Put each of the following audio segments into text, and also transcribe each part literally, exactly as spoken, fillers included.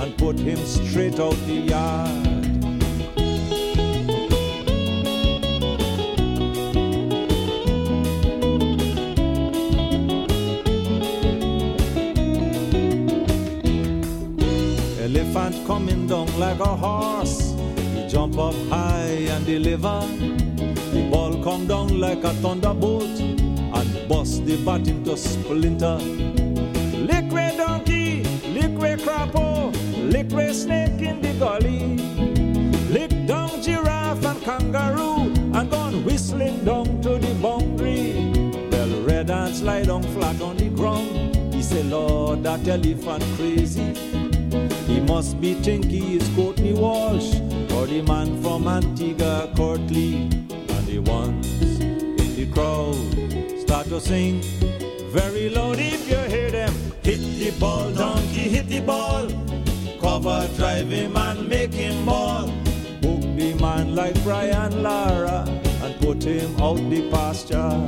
and put him straight out the yard. Elephant coming down like a horse, he jump up high and deliver. The ball come down like a thunderbolt and bust the bat into splinter. Lick way donkey, lick way crapo, lick way snake in the gully. Lick down giraffe and kangaroo and gone whistling down to the boundary. Well, red ants lie down flat on the ground. He say, Lord, that elephant crazy. He must be thinky, it's Courtney Walsh, or the man from Antigua, Courtly. And the ones in the crowd start to sing very loud if you hear them. Hit the ball, donkey, hit the ball. Cover, drive him and make him ball. Book the man like Brian Lara and put him out the pasture.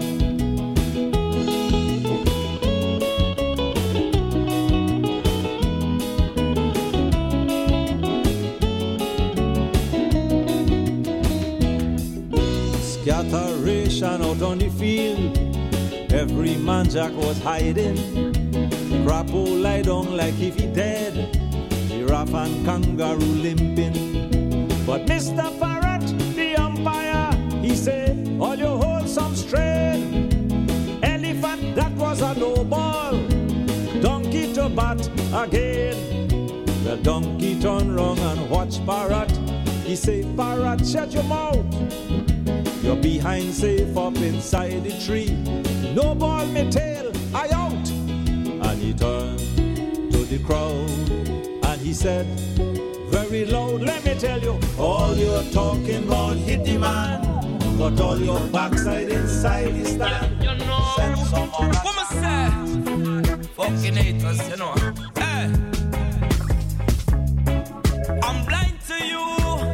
Scatteration out on the field, every man jack was hiding. Crapo lie down like if he dead, giraffe and kangaroo limping. But Mister Parrot, the umpire, he said, all you hold some strain. Elephant, that was a no ball. Donkey to bat again. The donkey turn round and watch Parrot. He say, Parrot, shut your mouth. You're behind safe up inside the tree. No ball, me tail, I out. And he turned to the crowd and he said, very loud, let me tell you, all you're talking about hit the man, but all your backside inside the stand. You know, send someone. What I say? Fucking haters, you know. Hey, I'm blind to you,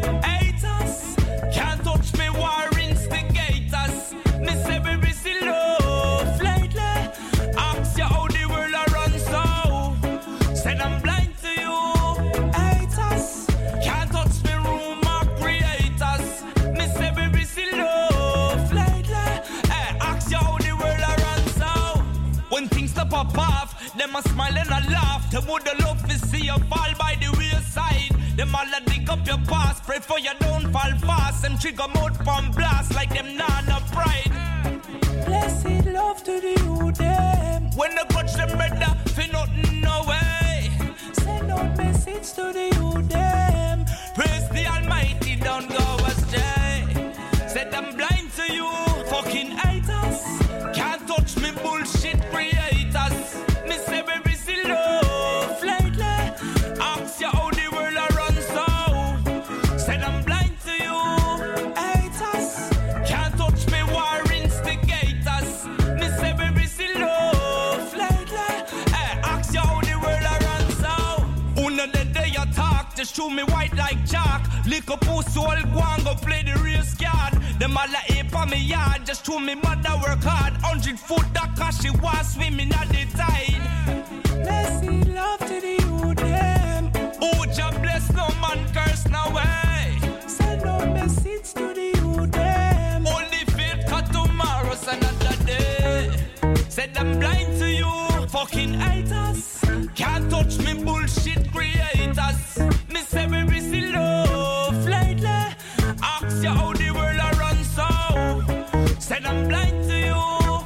haters. Can't touch me, war instigators. Me say we busy love lately. Ask you how the world a run so. Said I'm blind to you, haters. Can't touch me, rumor creators. Me say we busy love lately. Hey, ask you how the world a run so. When things stop pop off, them a smile and a laugh. They woulda love to see you fall by the wayside. Them all a dig up your past, pray for you don't fall fast. And trigger mode from blast like them nana pride. Blessed love to the you them. When they catch them better, feel nothing no way. Send out message to the you them. Praise the Almighty, don't go astray. Said I'm blind to you, fucking haters. Can't touch me bullshit creators. Me say we busy love lately. Ask you how the world a run so. Said I'm blind to you, haters. Can't touch me, war instigators. Me say we busy love lately. Hey, ask you how the world a run so. Una the day you talk, just show me white like chalk. Lick up who soul, go and go play the race card. Them all a ape on me yard, just show me mother work hard. Hundred foot that cause she was swimming at the tide. Blessed love to the you them. Oh, Jah bless no man curse no way. Send no message to the you them. Only faith cut tomorrow's another day. Said I'm blind to you, fucking haters. Can't touch me bullshit creators. Me say we busy love lately. Ask you how the world a run so. Said I'm blind to you,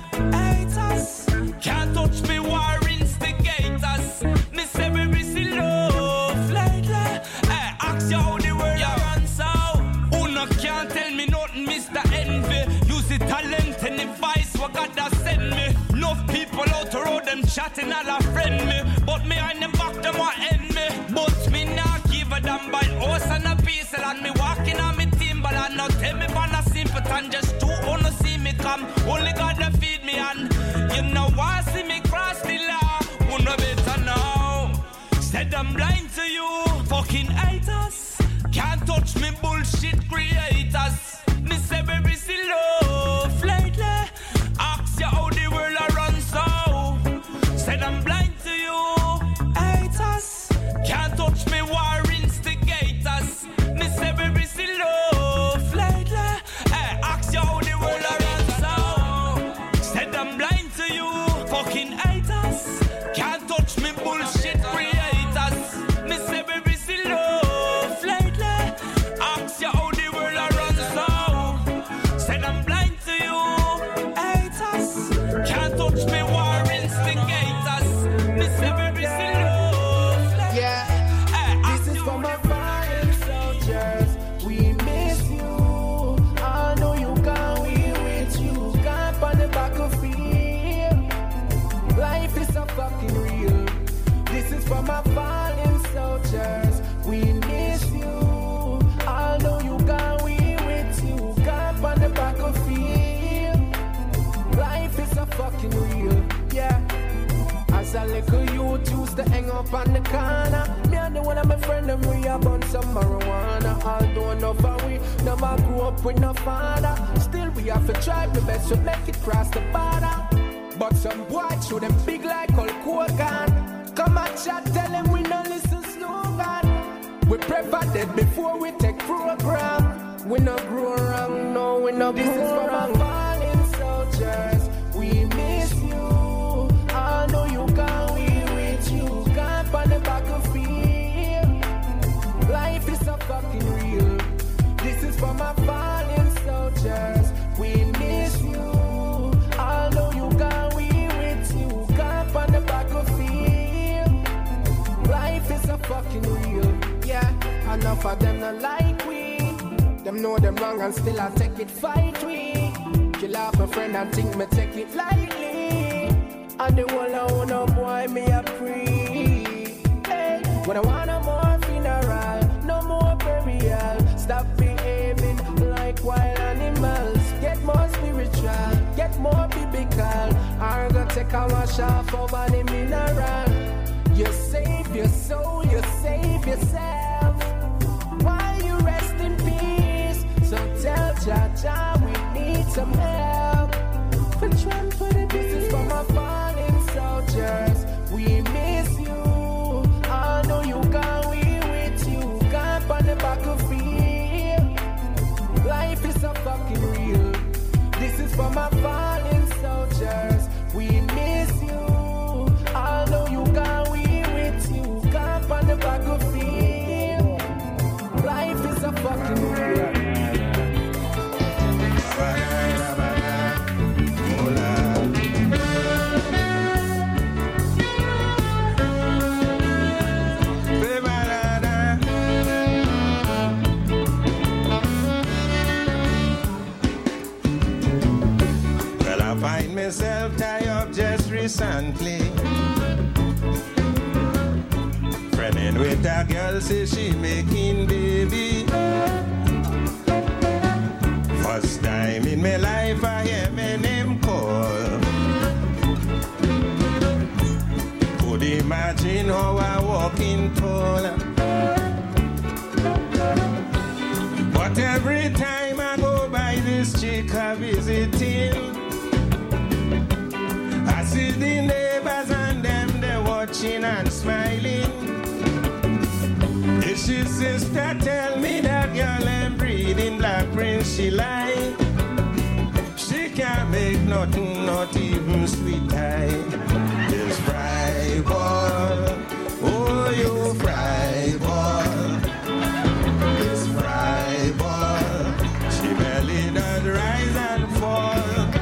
haters. Can't touch me, war instigators. Me say we busy love lately. Hey, ask you how the world a run so. Who no can't tell me nothing, Mister Envy. Use the talent and the vice what God has sent me. Enough people out the road, them chatting all a friend me. But me and them back, them want end me. But me not give a damn by horse and a piece. And me walking on me timber and not tell me for a simpleton. Just two wanna see me come. Only God to feed me and you know why see me cross the law. Who know better now. Said I'm blind to you, fucking haters. Can't touch me bullshit creators. Me say we busy love lately. Ask you how the world a run so. Said I'm blind to you, haters. Can't touch me. As a little youth used to hang up on the corner. Me and the one of my friend them we a bun some marijuana. Although enough of we never grew up with no father, still we have to try the best to make it cross the border. But some boys show them big like Hulk Hogan. Come and chat, tell them we no listen slogan. We prefer dead before we take program. We no grow wrong, no, we no this grow is for wrong. Fallen soldiers, we miss you. I know you can't, we with you. Camp on the battlefield. Life is so fucking real. This is for my fallen soldiers. We miss you. I know you can't, we with you. Camp on the battlefield. Life is so fucking real. Yeah, enough of them not like we. Them know them wrong and still I take it fight we. Kill off a friend and think me take it lightly. And the whole I want no boy me a pre. Hey, when I want no more funeral, no more burial. Stop behaving like wild animals. Get more spiritual, get more biblical. I'm gonna take a wash off over the mineral. You save your soul, you save yourself. While you rest in peace, so tell Jah Jah we need some help. For Trump, for the business for my fallen soldiers. We miss you. I know you can't, we with you. Camp on the battlefield. Life is so fucking real. This is for my fallen soldiers. We miss you. I know you can't, we with you. Camp on the battlefield. Life is so fucking real. Find myself tied up just recently. Friending with a girl, say she making baby. First time in my life I hear my name call. Could imagine how I walking tall. But every time I go by this chick I visit him, I see the neighbors and them, they're watching and smiling. Is she sister tell me that girl I'm breeding Black Prince she like? She can't make nothing, not even sweet tie. This fry ball, oh you fry ball. This fry ball, she belly does rise and fall.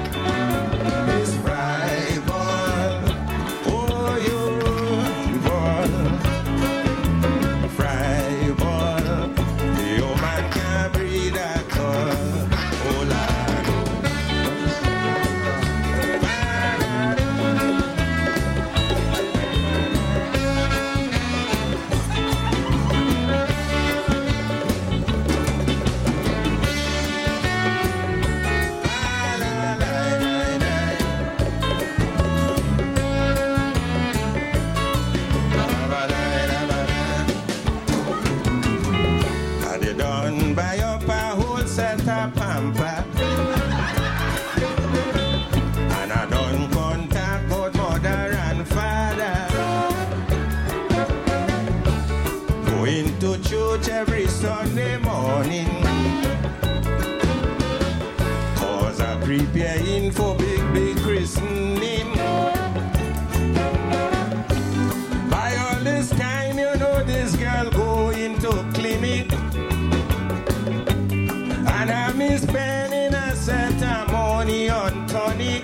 Every Sunday morning, cause I'm preparing for big, big christening. By all this time, you know this girl going to clinic, and I'm spending a set of money on tonic.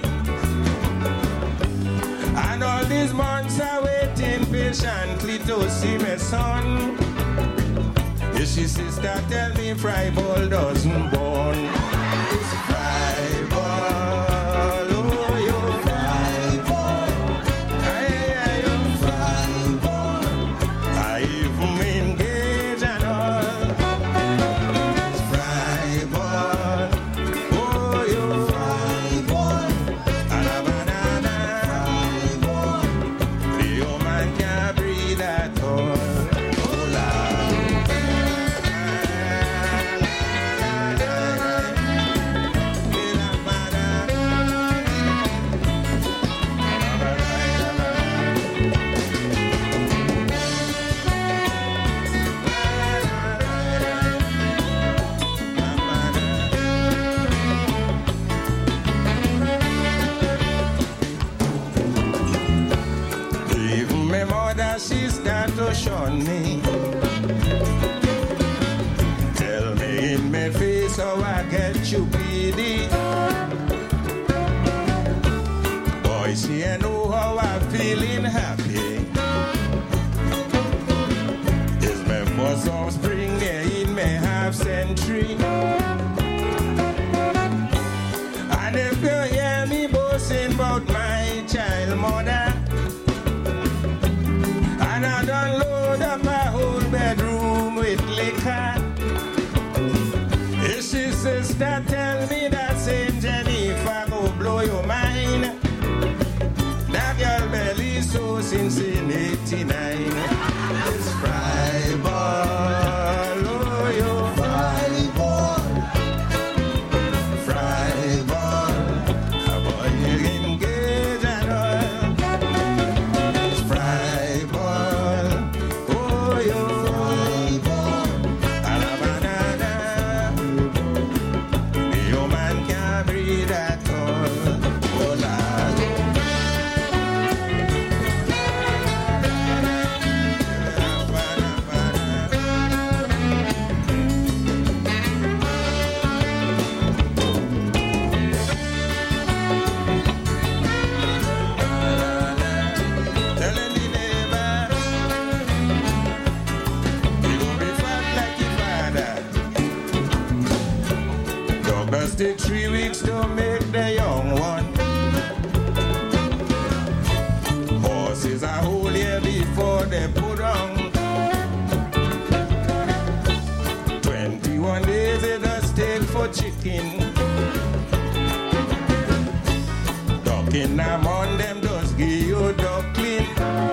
And all these months are waiting patiently to see my son. Is she sister tell me fry ball doesn't born? It's fry ball, oh you fry ball. Aye, aye, you fry ball. I even engage and all. It's fry ball, oh you fry ball. And a banana, fry ball. The shun me. Tell me in my face how I get you greedy. Boy, see I know how I'm feeling happy. It's my first offspring there in my half century. And if you hear me boasting about my child mother, and I done load up my whole bedroom with liquor, if she sister tell me that Saint Jennifer go blow your mind, that girl belly so since in eighty-nine. It's fry ball, oh yo, fry ball, fry ball, a boy you engage and all. It's fry ball, oh yo, fry ball, and a banana. The old man can't breathe at all. Oh Lord. Telling the neighbors, you gon' be fat like your father. Doctors take three weeks to make the young one. Horses a whole year before they put on. Twenty-one days it does take for chicken. Ducking them on them does give you duckling.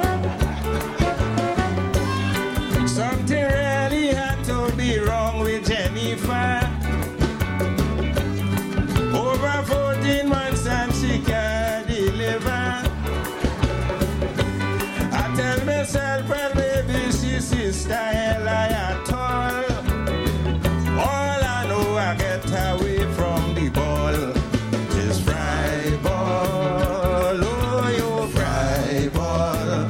Something really had to be wrong with Jennifer. Over fourteen months and she can't deliver. I tell myself, well, baby, she's sister Ella at all. All I know, I get away from the ball. It's fry ball, oh, you fry ball,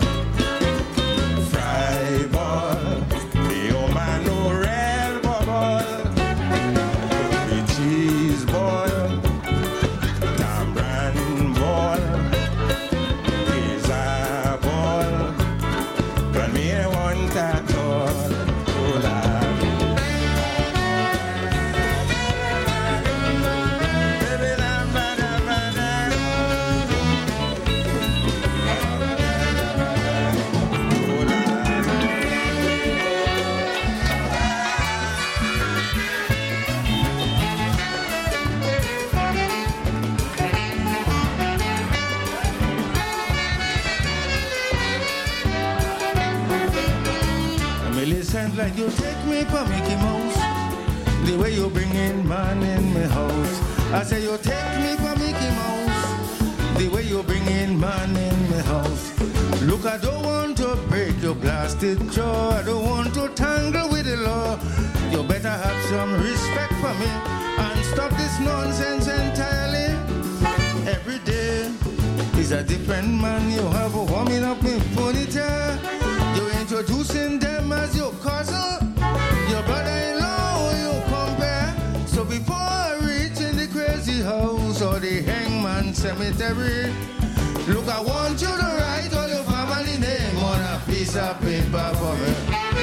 fry ball. The old man no real bubble. The cheese ball, tamarind ball, pizza ball. But me I want that all. Oh Lord. Baby, la, ba, da, ba, da. Oh Lord. Millicent, like you take me for Mickey Mouse. The way you bring in man in my house. I say you take me for Mickey Mouse. The way you bring in man in my house. Look, I don't want to break your plastic jaw. I don't want to tangle with the law. You better have some respect for me and stop this nonsense entirely. Every day is a different man. You have a warming up in ponytail. You're introducing them as your cousin, your brother-in-law, you compare. So before I reach in the crazy house or the hangman cemetery, look, I want you to write all your family name on a piece of paper for me.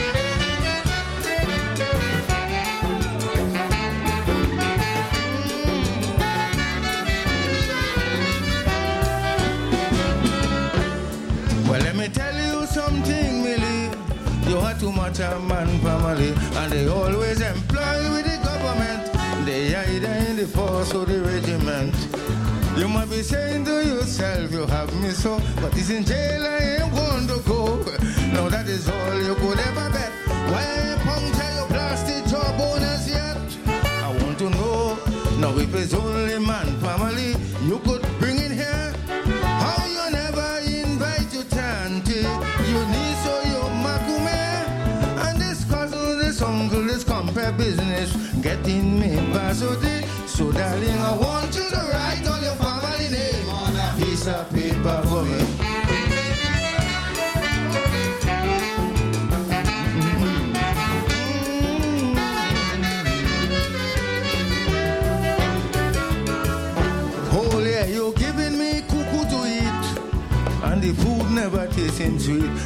Well, let me tell you something, Millie. You are too much a man family, and they always employ with the government. They either in the force or the regiment. You might be saying to yourself, you have me so, but it's in jail I ain't want to go. Now that is all you could ever bet. Why puncture your plastic jaw bonus yet? I want to know, now if it's only man family, you could bring in here. How you never invite your tanty, your niece or your makume, and this cousin, this uncle, this compare business, getting me basodi. So darling, I want you to write all your family name on a piece of paper for me.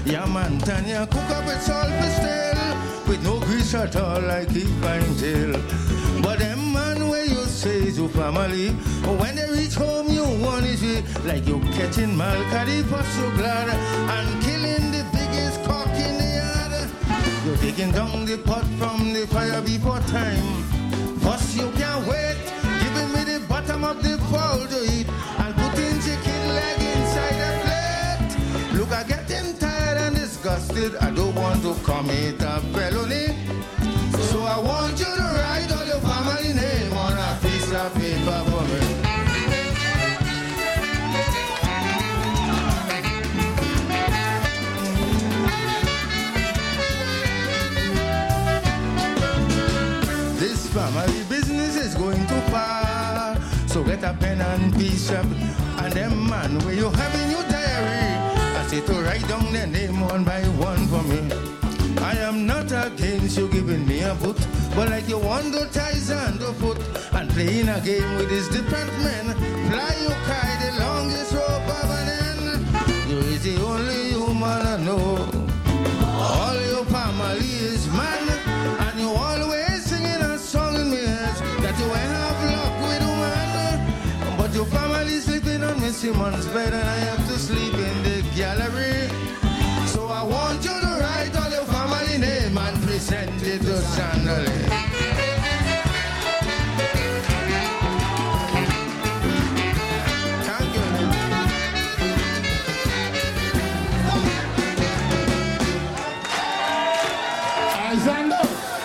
Yeah, man, Tanya cook up with salt for still, with no grease at all like he fine tail. But them man where you say to family, when they reach home you want it like you catching milk at the pot so glad and killing the biggest cock in the yard. You're taking down the pot from the fire before time. First you can't wait, giving me the bottom of the bowl to eat and putting chicken leg inside the plate. Look, I'm getting tired and disgusted. I don't want to commit a felony, so I want you to write all your family name on a piece of paper for me. This family business is going too far, so get a pen and piece of, and them man where you have in your diary, I say to write down their name one by one for me. I am not against you giving me a boot, but like you want to ties and to foot and playing a game with this different men. Fly you kite the longest rope of an end. You is the only human I know. All your family is man, and you always singing a song in me head that you ain't have luck with woman. But your family sleeping on Miss Simon's bed and I have to sleep in the gallery. So I want you to write all your family name and present it to Chandelier. Thank you. Zando.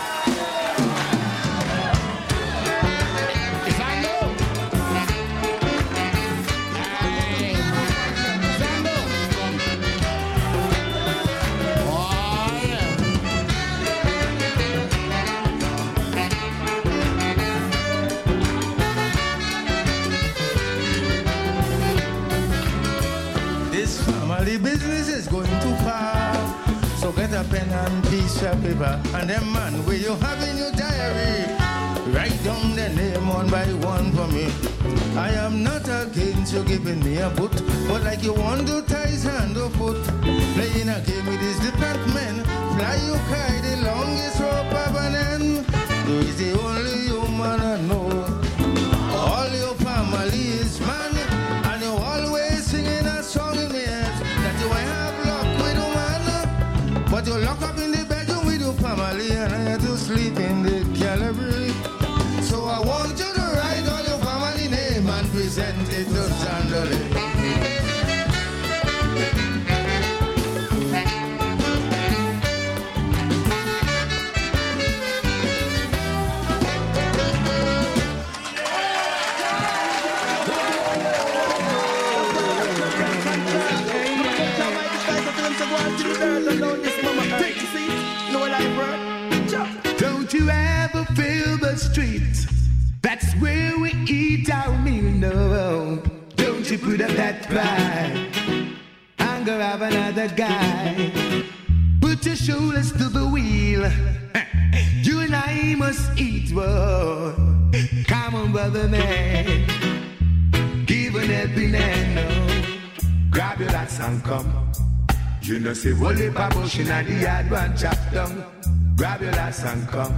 The business is going too far, so get a pen and piece of paper, and them man where you have in your diary, write down their name one by one for me. I am not against you giving me a boot, but like you want to ties hand or foot, playing a game with these different men. Fly you kite the longest rope of an end. You is the only human I know. All your family is man, and you always singing a song in me head that you ain't have luck with woman. But you lock up in the bedroom with your family and I had to sleep in the gallery. So I want you to write all your family name and present it to Chandelier. Don't you ever feel the streets? That's where we eat our meal. No, don't you put up that pride and go have another guy. Put your shoulders to the wheel. You and I must eat, boy. Come on, brother man. Give an helping hand, no. Grab your lads and come. You know, say, Wally Babush in the yard, one chop down. Grab your lads and come.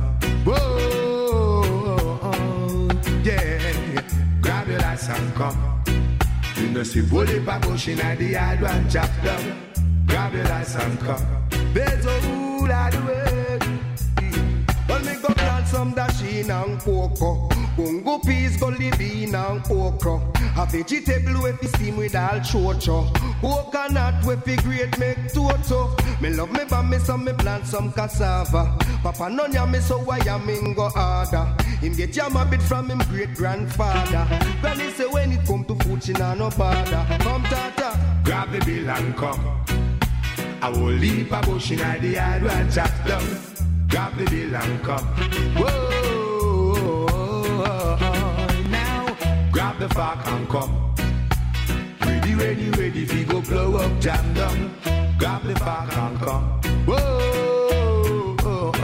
Whoa, yeah. Grab your lads and come. You know, say, Wally Babush in the yard, one chop down. Grab your lads and come. There's a rule of the way. Well, me go plant some dasheen and cocoa. Bungo peas, gully bean and okra. A vegetable with fi steam with all chocho. Coconut with fi grate make toto. Me love me but me so me plant some cassava. Papa none ya me so why ya me go harder. Him get yam a bit from him great grandfather. Granny say when it come to food she nah no bother. Come tata, grab the bill and come. I will leave a bush in the yard and chop down. Grab the bill and come. Whoa, now grab the fork and come. Ready, ready, ready, if you go blow up, jam down. Grab the fork and come. Whoa,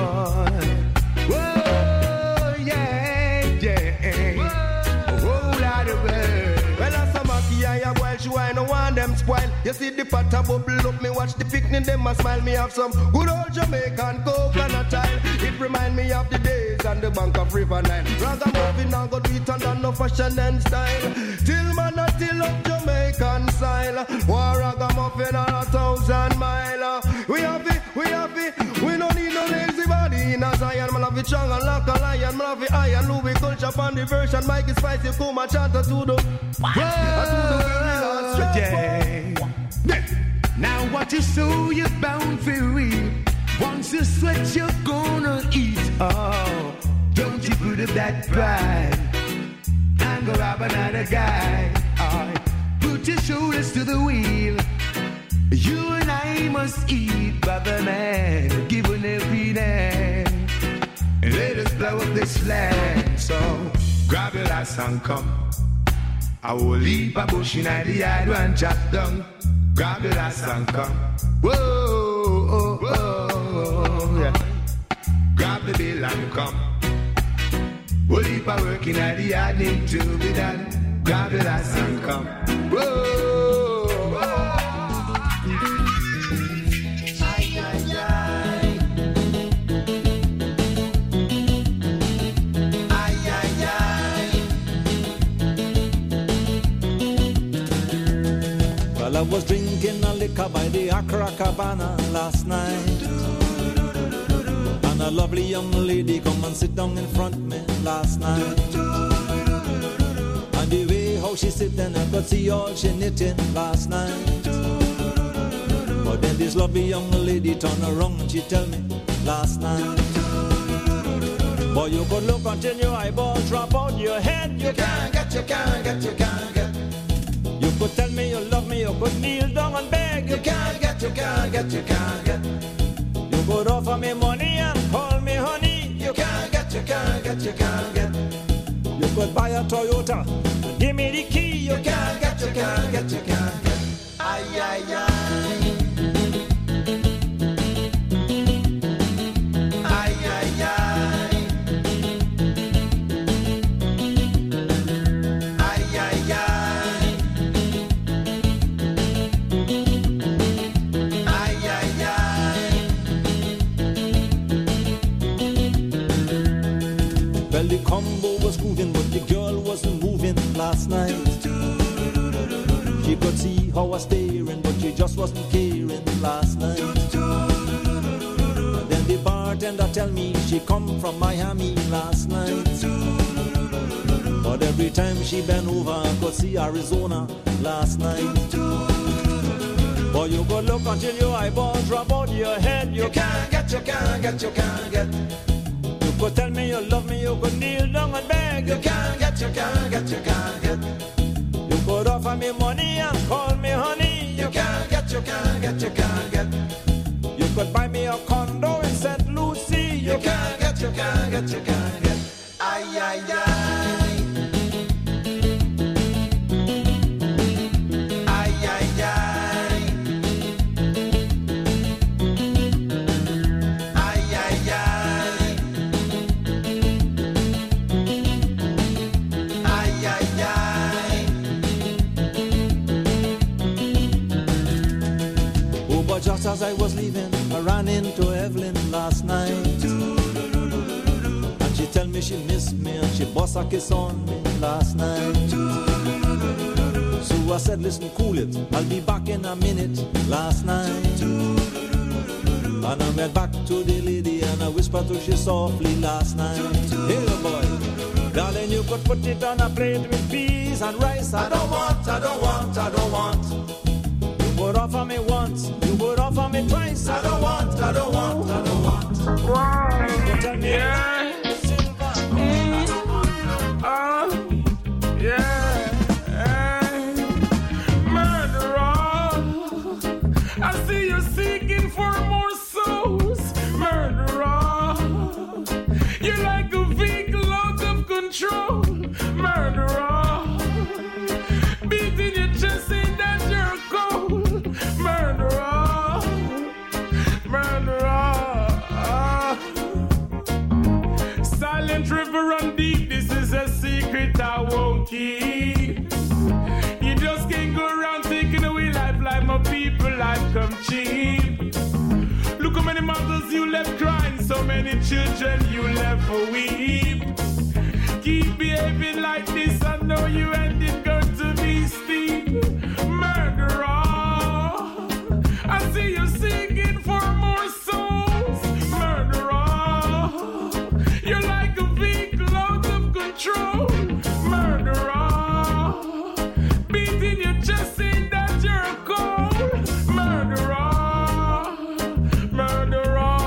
whoa, yeah, yeah. Whoa, lot of way. Well, as a monkey, I a boil, she I no want them spoil. You see the pot a bubble up, me watch the picnic, them a smile. Me have some good old Jamaican coconut oil. It remind me of the days on the bank of River Nile. Ragamuffin now go do it under no fashion and style. Till man a still up Jamaican style. War ragamuffin on a thousand mile. We have it, we have it. We don't need no lazy body in a Zion. Man have it strong and like a lion. Man have it iron. Louis culture on the version. Mikey Spicy Kuma chanta to the yeah. Now what you sow, you're bound for reap. Once you sweat, you're gonna eat. Oh, don't you put up that pride and go rob another guy. Oh, put your shoulders to the wheel. You and I must eat, brother man, given every day. And let us blow up this flag. So grab your lass and come. I will leave a bush in the yard and chop down. Grab your lass and come. Whoa, oh, oh, yeah. Grab the bill and come. We'll leave a work in the yard need to be done. Grab your lass and come. Whoa, oh. I was drinking a liquor by the Accra Cabana last night, and a lovely young lady come and sit down in front of me last night. And the way how she sitting, I could see all she knitting last night. But then this lovely young lady turned around and she tell me last night, boy, you could look until your eyeballs drop out your head. You can't get, you can't get, you can't get. You could tell me you love me, you could kneel down and beg. You can't get, you can't get, you can't get. You could offer me money and call me honey. You can't get, you can't get, you can't get. You could buy a Toyota and give me the key. You can't get, you can't get, you can't get. Ay, ay, ay. Ay, ay, ay. Ay, ay, ay. Well, the combo was moving, but the girl wasn't moving last night. She could see how I was staring, but she just wasn't caring last night. And then the bartender tell me she come from Miami last night. But every time she bent over, I could see Arizona last night. Boy, you go look until your eyeballs drop out your head. You can't get, you can't get, you can't get. You could tell me you love me, you could kneel down and beg. You can't get, you can't get, you can't get. You could offer me money and call me honey. You can't get, you can't get, you can't get. You could buy me a condo in Saint Lucie. You can't get, you can't get, you can't get. Ay, ay, ay. Ay, ay, ay. Ay, ay, ay. Ay, ay, ay. Oh, but just as I was leaving, I ran into Evelyn last night. And she tell me she missed me and she bust a kiss on me last night. So I said, listen, cool it, I'll be back in a minute last night. And I went back to the lady and I whispered to her softly last night. Hey, boy, darling, you could put it on a plate with peas and rice. I don't want, I don't want, I don't want. You would offer me once, you would offer me twice. I don't want, I don't want, I don't want. Wow. You tell me, Yeah. Mm. Oh, yeah. Hey. Murderer, I see you seeking for more souls. Murderer, you're like a vehicle out of control. Murderer, beating your chest saying that you're cold. Murderer, murderer. Silent river run deep, this is a secret I won't keep. You just can't go around taking away life like my children you left for weep. Keep behaving like this, I know you ended going to be steep. Murderer, I see you singing for more souls. Murderer, you're like a vehicle out of control. Murderer, beating your chest saying that you're cold. Murderer, murderer,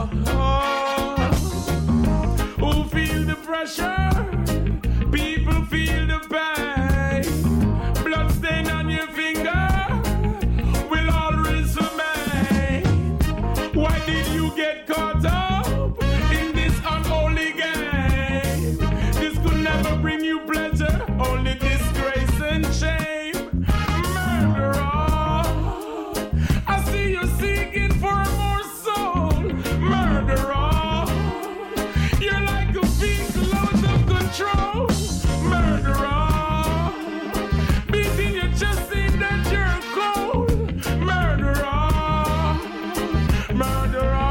who feel the pressure? People feel the pain. Blood stain on your finger will always remain. Why did you get caught up in this unholy game? This could never bring you pleasure, only disgrace and shame. Murderer, I see you seeking for more soul. Murderer, you're like a vehicle out of control. Murderer, beating your chest saying that you're cold. Murderer, murderer.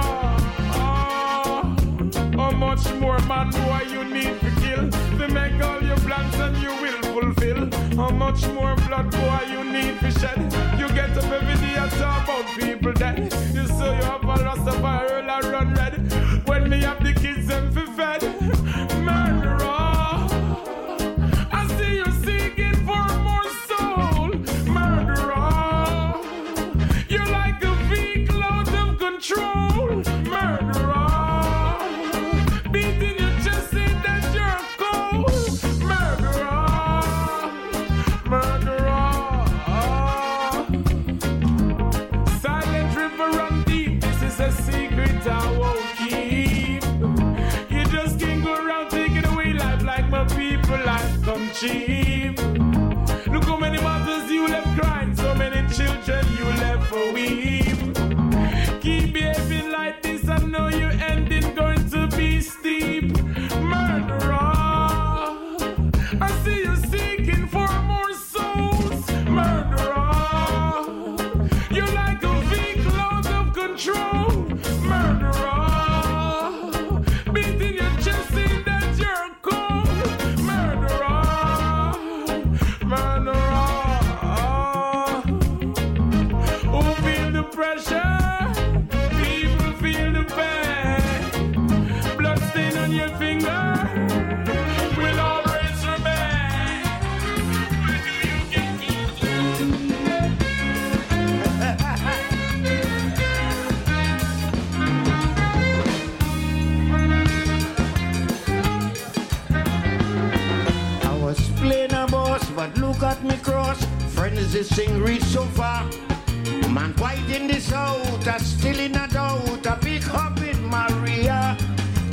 How much more man boy you need to kill to make all your plans and you will fulfill? How much more blood boy you need to shed? You get up every day and talk about people dead. You say you have a Rastafari and run red. When me have the kids and fi fed. Murderer, I see you seeking for more soul. Murderer, you're like a vehicle out of control. Murderer, beating your chest saying that you're cold. Murderer, murderer. Silent river run deep. This is a secret I won't keep. You just can't go around taking away life like my people. Life come cheap. Look how many mothers you left crying, so many children you left for weep. Keep behaving like this, I know your ending going to be steep. Murderer, I see you seeking for more souls. Murderer, you're like a vehicle out of control. Murderer, beating your chest saying that you're cold. Murderer, murderer, who feel the pressure? People feel the pain. Blood stain on your finger will always remain. Why do you get I was playing a boss, but look at me cross. Friends, this thing reached so far. Man, white in this out, I still in a doubt. I